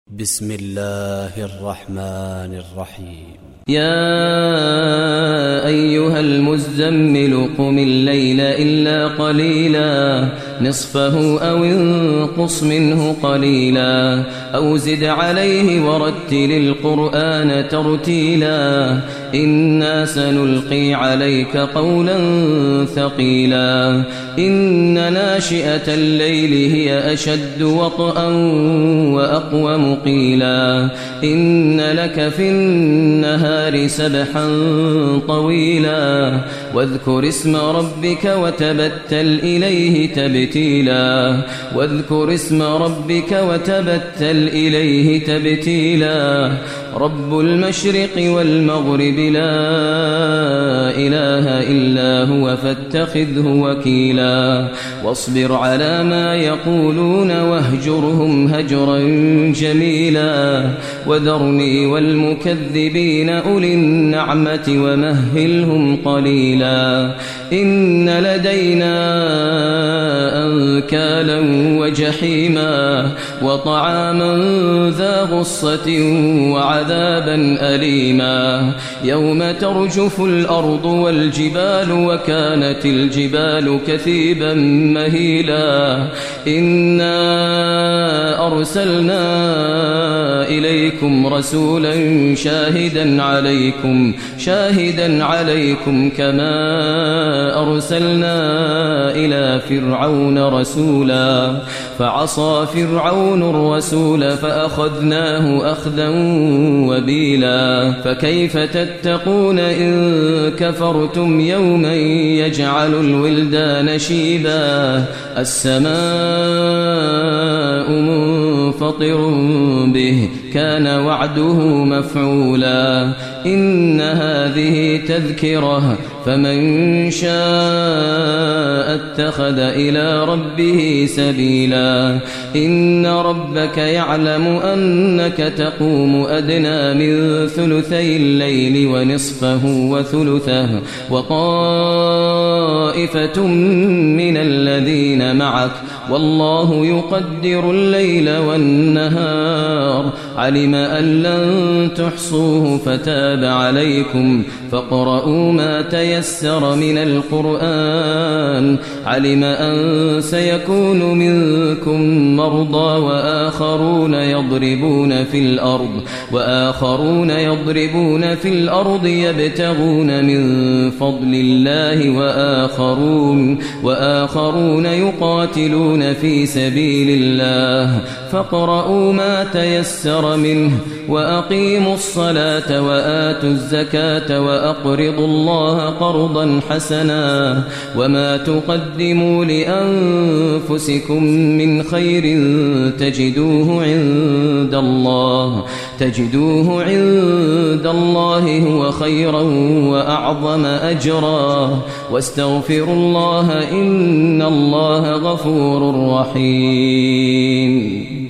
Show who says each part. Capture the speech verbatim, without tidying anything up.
Speaker 1: بسم الله الرحمن الرحيم.
Speaker 2: يا أيها المزمل قم الليل إلا قليلا نصفه أو انقص منه قليلا أو زد عليه ورتل القرآن ترتيلا إنا سنلقي عليك قولا ثقيلا إن ناشئة الليل هي أشد وطئا وأقوم قيلا إن لك في النهار سبحا طويلا واذكر اسم ربك وتبتل إليه تبتيلا واذكر اسم ربك وتبتل إليه تبتيلا رب المشرق والمغرب لا إله إلا هو فاتخذه وكيلا واصبر على ما يقولون واهجرهم هجرا جميلا وذرني والمكذبين أولي النعمة ومهلهم قليلا إن لدينا أنكالا وجحيما وطعاما ذا غصة وعذابا أليما يوم ترجف الأرض والجبال وكانت الجبال كثيبا مهيلا إنا أرسلنا إليكم رسولا شاهدا عليكم شاهدا عليكم كما أرسلنا إلى فرعون رسولا فعصى فرعون الرسول فأخذناه أخذا وبيلا فكيف تتقون إن كفرتم يوما يجعل الولدان شيبا السماء منفطر به كان وعده مفعولا إن هذه تذكرة فمن شاء اتخذ إلى ربه سبيلا إن ربك يعلم أنك تقوم أدنى من ثلثي الليل ونصفه وثلثه وطائفة من الذين معك والله يقدر الليل والنهار علم أن لن تحصوه فتاب عليكم فاقرؤوا ما تيسر من القرآن علم أن سيكون منكم مرضى وآخرون يضربون في الأرض وآخرون يضربون في الأرض يبتغون من فضل الله وآخرون وآخرون يقاتلون في سبيل الله فاقرؤوا ما تيسر منه وأقيموا الصلاة وآتوا الزكاة وأقرضوا الله قرضا حسنا وما تقدموا لأنفسكم من خير تجدوه عند الله تجدوه عند الله هو خيرا وأعظم أجرا واستغفروا الله إن الله غفور رحيم.